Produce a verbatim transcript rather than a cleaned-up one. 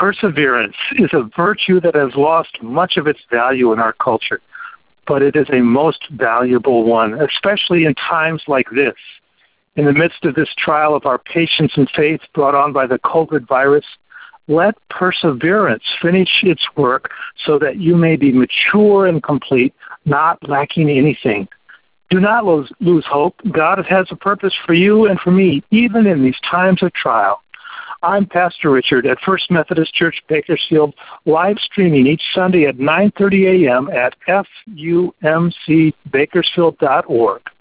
Perseverance is a virtue that has lost much of its value in our culture, but it is a most valuable one, especially in times like this. In the midst of this trial of our patience and faith brought on by the COVID virus, let perseverance finish its work so that you may be mature and complete, not lacking anything. Do not lose, lose hope. God has a purpose for you and for me, even in these times of trial. I'm Pastor Richard at First Methodist Church, Bakersfield, live streaming each Sunday at nine thirty a.m. at F U M C bakersfield dot org.